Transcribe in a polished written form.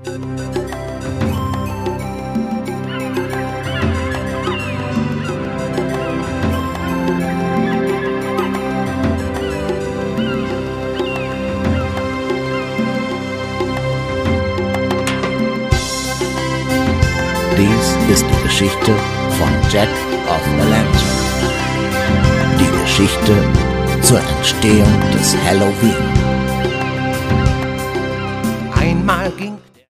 Dies ist die Geschichte von Jack of the Lantern. Die Geschichte zur Entstehung des Halloween. Einmal ging